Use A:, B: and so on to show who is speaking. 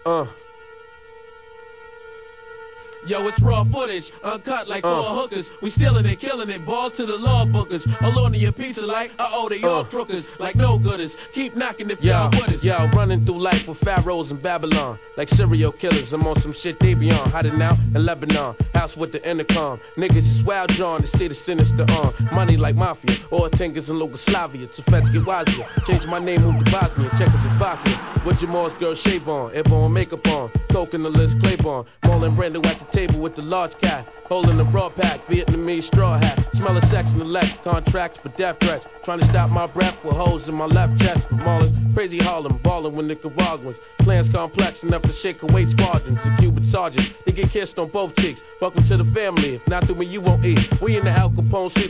A: Uh.
B: Yo, it's raw footage, uncut like four hookers. We stealing it, killing it, ball to the law bookers. Alone in your pizza like, they all crookers. Like no gooders, keep knocking if y'all with us.
A: Yo, running through life with pharaohs in Babylon. Like serial killers, I'm on some shit they be on. Hiding out in Lebanon, house with the intercom. Niggas is wild drawn to see the sinister on. Money like mafia, or tingers in Yugoslavia. To feds get wiser. Change my name, move to Bosnia, Czechoslovakia. With Jamal's girl shave on, airborne makeup on. Coke in the list, Claiborne. Marlon Brando at the table with the large cat. Holding the raw pack, Vietnamese straw hat. Smell of sex in the Lex, contracts for death threats. Trying to stop my breath with holes in my left chest. From Marlon, crazy Harlem, balling with Nicaraguans. Plans complex enough to shake away squadrons. The Cuban sergeants, they get kissed on both cheeks. Welcome to the family, if not to me you won't eat. We in the Al Capone suite.